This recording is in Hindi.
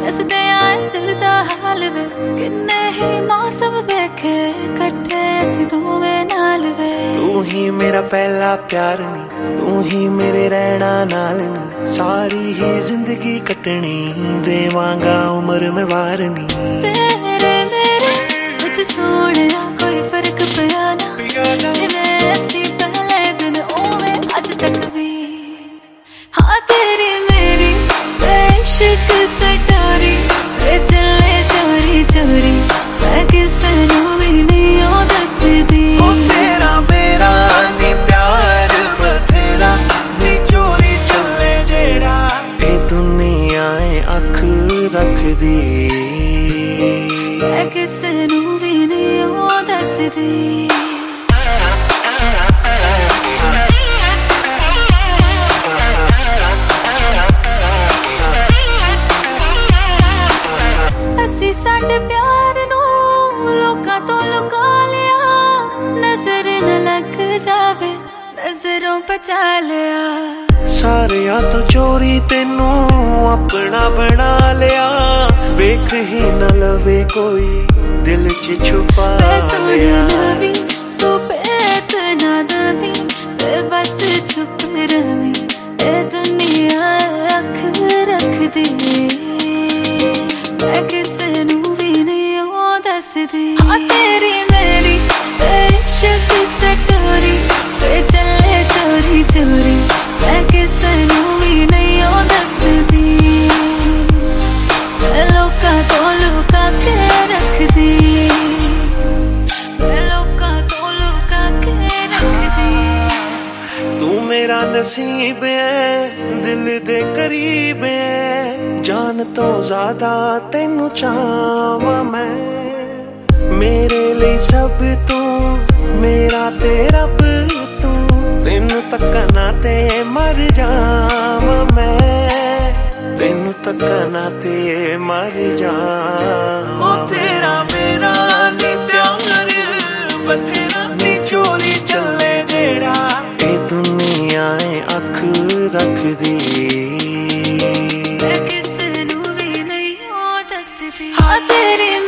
दसदे आए दिल दा हाल वे किन्ने ही मौसम वेखे कट्ठे असी दोवें नाल वे। तू ही मेरा पहला प्यार नी, तू ही मेरे रहना नाल नी, सारी ही जिंदगी कटनी देवांगा उम्र में वार नी। तेरे मेरे कुछ सोनिया कोई फर्क पिया ना, जिवें असी पहले दिन उवें अज तक भी। हाँ तेरी मेरी इश्क सटारी चले चोरी चोरी मैं किसे नू भी नहीं ओ दसदी। ओ तेरा मेरा नी प्यार बथेरा नी चोरी चले जेड़ा ए दुनिया अख रखदी मैं किसे नू भी नहीं ओ दसदी। असी साडे प्यार नू लोकां तो लुका लिया, नजर न लग जावे नजरों बचा लिया। सारिया तो चोरी तेनू अपना बना लिया, वेख ही न लवे कोई दिल च छुपा लिया। तू पेत ना दवी बस चुप रवी ए दुनिया अख रख दी मैं किसे नू भी नहीं ओ दसदी। हाँ तेरी मेरी इश्क सटोरी चले चोरी चोरी मैं किसे नू भी नहीं ओ दसदी। मैं लोकां तो लुका के रखदी, मैं लोकां तो लुका के रखदी। तू मेरा नसीब है दिल दे करीब है, जान तो ज्यादा तेनू चाहवां मैं। मेरे लिए सब तू मेरा ते रब तू, तेनू तकना ते मर जावां मैं, तेनू तकना ते मर जावां। ओ तेरा मेरा नी प्यार बथेरा नी चोरी चले जेड़ा ए दुनिया अख रखदी मैं किसे नू भी नहीं ओ दसदी। हाँ तेरी